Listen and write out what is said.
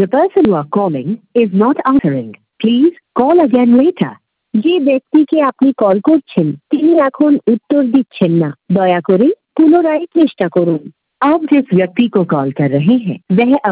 The person you are calling is not answering. Please call again later. যে ব্যক্তিকে আপনি call করছেন তিনি এখন উত্তর দিচ্ছেন না, দয়া করে পুনরায় চেষ্টা করুন। आप जिस व्यक्ति को कॉल कर रहे हैं वह अब